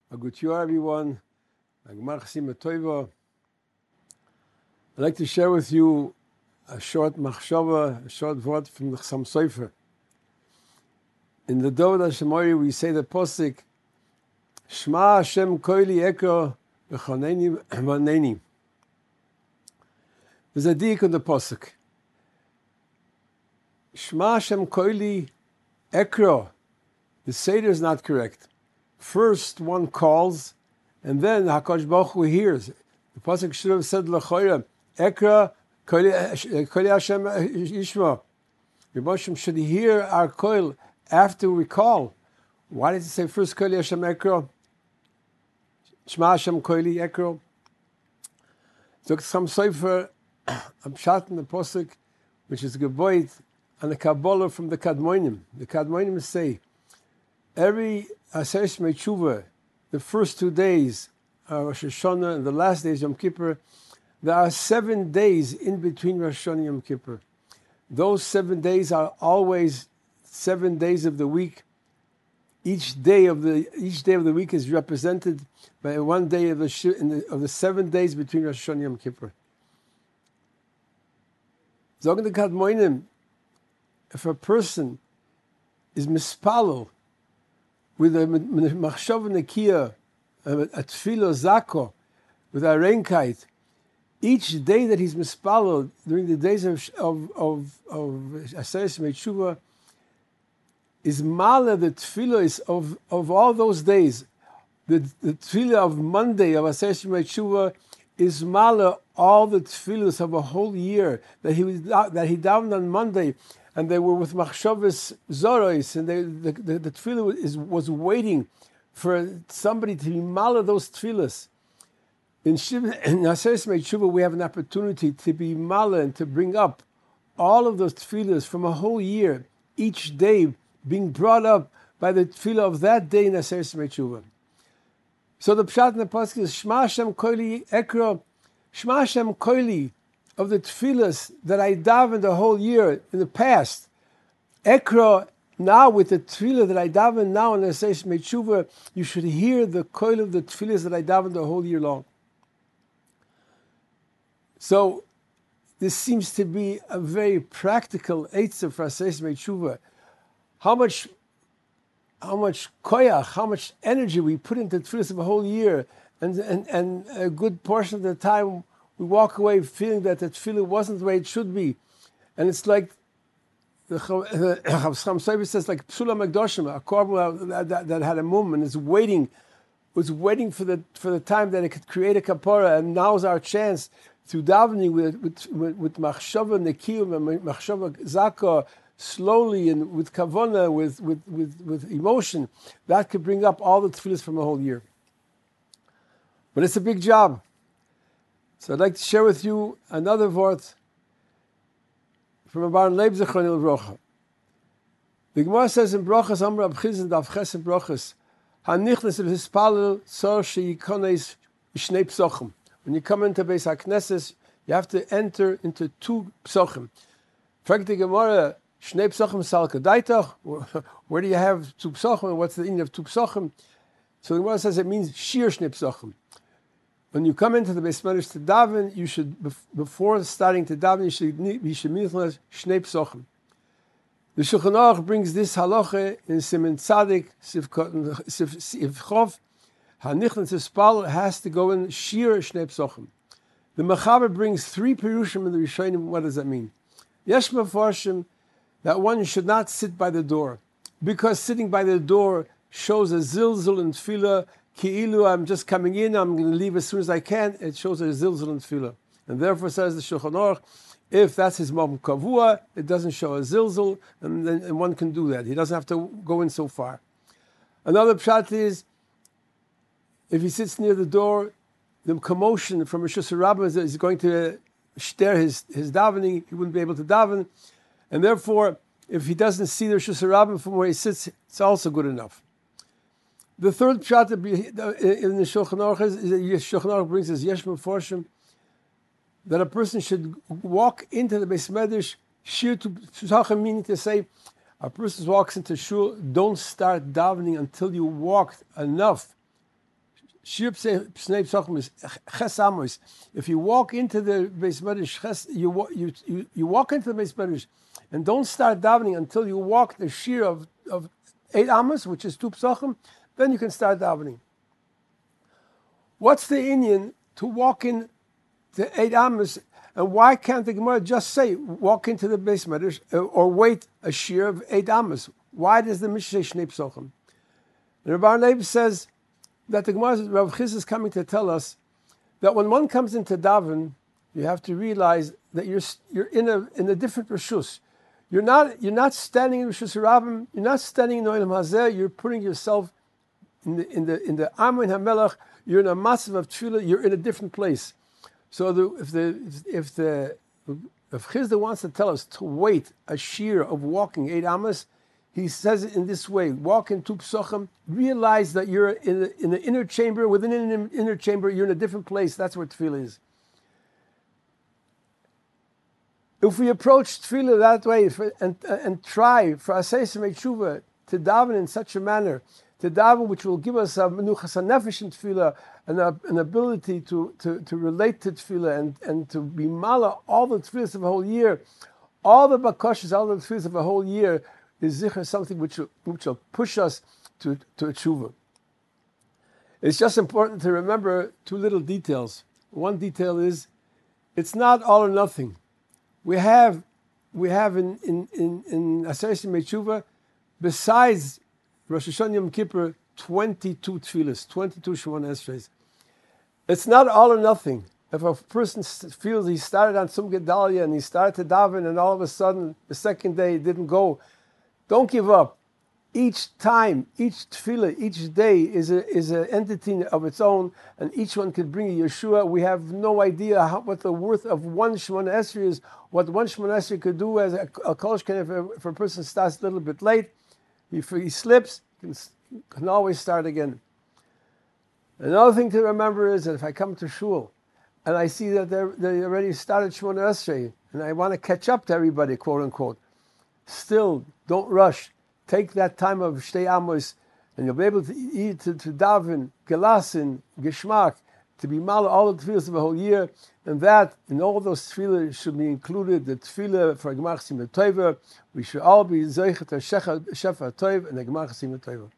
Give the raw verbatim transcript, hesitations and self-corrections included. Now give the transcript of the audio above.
A good year, everyone. I'd like to share with you a short machshava, a short word from the Chassam Sofer. In the Doved HaShemori, we say the posik, Shema Hashem koili ekro v'choneni v'aneni. There's a dik on the posik. Shema Hashem koili ekro. The Seder is not correct. First one calls, and then HaKadosh Baruch Hu hears. The pasuk should have said L'choira, Ekra Koli Hashem Yishma. Rebbe Hashem should hear our koil after we call. Why did it say first Koli Hashem Ekra? Shema Hashem Koli Ekra. Dr. Chassam Sofer, I'm shot in the pasuk, which is Geboit, and the Kabbalah from the Kadmonim. The Kadmonim say, every Aseres Meitzhuva, the first two days, uh, Rosh Hashanah, and the last days, Yom Kippur, there are seven days in between Rosh Hashanah and Yom Kippur. Those seven days are always seven days of the week. Each day of the each day of the week is represented by one day of the in the, of the seven days between Rosh Hashanah and Yom Kippur. Zogen the Kadmonim, if a person is mispalel with a machshav nekiya, a tefillah zako, with a reinkite, each day that he's mispalel during the days of of of, of Aseres Meitzhuva is mala, the tefillah is of, of all those days. The, the tefillah of Monday of Aseres Meitzhuva is mala all the tefillahs of a whole year that he was that he davened on Monday. And they were with machshavas zoros, and they, the, the, the tefillah is, was waiting for somebody to be mala those tefillahs. In Aseres Meitzhuva, we have an opportunity to be mala and to bring up all of those tefillahs from a whole year, each day being brought up by the tefillah of that day in Aseres Meitzhuva. So the pshat in the pasuk is Shema Hashem koili ekro, Shema Hashem koili, of the tefillahs that I davened the whole year in the past. Ekra, now with the tefillah that I daven now in the Aseres Meitzhuva, you should hear the koil of the tefillahs that I davened the whole year long. So this seems to be a very practical eitzah for Aseres Meitzhuva. How much, how much koyach, how much energy we put into tefillahs of a whole year, and, and, and a good portion of the time we walk away feeling that the tefillah wasn't the way it should be. And it's like the Chassam Sofer says, like Psula Magdoshim, a korban that, that, that had a mum and is waiting, was waiting for the for the time that it could create a kapara, and now's our chance through davening with with with, with machshava nekiyum and machshava zaka, slowly and with kavana, with, with with with emotion, that could bring up all the tefillahs from a whole year. But it's a big job. So I'd like to share with you another word from a Baron Leib Zechron Brocha. The Gemara says in Brochas, Amr Abchizin Daf Ches in Brochas, Hanichnes v'hispalel tzor she'yikones shnei psochim. When you come into Beis HaKnesses, you have to enter into two psochim. Fragt the Gemara, shnei psochim sal kadaitach? Where do you have two psochim? What's the meaning of two psochim? So the Gemara says it means shir shnei psochim. When you come into the Beis Medrash to daven, you should, before starting to daven, you should you should shnei psochim. The Shulchan Aruch brings this halacha in Siman Tzadik Sivchov. Hanichnas Hispal has to go in shir shnei psochim. The Mechaber brings three perushim in the Rishonim. What does that mean? Yesh mefarshim that one should not sit by the door, because sitting by the door shows a zilzul and tefillah. Ki'ilu, I'm just coming in, I'm going to leave as soon as I can. It shows a zilzul and tefillah. And therefore says the Shulchan Aruch, if that's his mom kavua, it doesn't show a zilzul, and then and one can do that. He doesn't have to go in so far. Another pshat is, if he sits near the door, the commotion from Rishus Rabbah is going to shter his, his davening, he wouldn't be able to daven. And therefore, if he doesn't see the Rishus Rabbah from where he sits, it's also good enough. The third pshat in the Shulchan Aruch is that Shulchan Aruch brings as yesh mefarshim that a person should walk into the Beis Medrash shir to psachim, meaning to say a person walks into shul, don't start davening until you walked enough Shir Pnei Psachim is Ches Amos. If you walk into the Beis Medrash, you, you, you, you walk into the Beis Medrash and don't start davening until you walk the Shir of, of eight Amos, which is two Psachim, then you can start davening. What's the Inyan to walk in the eight Amos, and why can't the Gemara just say, walk into the Beis Medrash or wait a Shir of eight Amos? Why does the Mishnah say Shnei Psachim? The Rabbi Leib says that the Gemara, Rav Chiz is coming to tell us that when one comes into daven, you have to realize that you're you're in a in a different reshus. You're not you're not standing in Reshus Rabbim. You're not standing in Olam Hazeh. You're putting yourself in the in the in the Amun HaMelech. You're in a massive of tefillah. You're in a different place. So the, if the if the if Chizda wants to tell us to wait a shear of walking eight amas, he says it in this way: walk in two psachim, realize that you're in the, in the inner chamber. Within an inner chamber, you're in a different place. That's where tefillah is. If we approach tefillah that way for, and and try for Asayis Tshuva to daven in such a manner, to daven which will give us a menuchas nefesh in tefillah, and a, an ability to, to, to relate to tefillah and, and to be mala all the tefillahs of a whole year, all the bakashas, all the tefillahs of a whole year is zikr, something which will, which will push us to, to a tshuva. It's just important to remember two little details. One detail is, it's not all or nothing. We have, we have in in in, in Asayis Tshuva, besides Rosh Hashanah Yom Kippur, twenty-two tefillahs, twenty-two Shemona Esrei. It's not all or nothing. If a person feels he started on some Gedalia and he started to daven and all of a sudden the second day it didn't go, don't give up. Each time, each tefillah, each day is a is an entity of its own, and each one could bring a Yeshua. We have no idea how, what the worth of one Shemona Esrei is, what one Shemona Esrei could do as a, a Kol Sheken. If, a, if a person starts a little bit late, if he slips, he can, can always start again. Another thing to remember is that if I come to shul and I see that they already started Shemona Esrei and I want to catch up to everybody, quote unquote, still don't rush. Take that time of Shtei Amos, and you'll be able to eat, to, to daven, gelasin, geschmack, to be mal all the tefillahs of a whole year, and that in all those tefillahs should be included the tefillah for Gemach Simchat Tova. We should all be zeichet Shefa Tov and the Gemach Simchat Tova.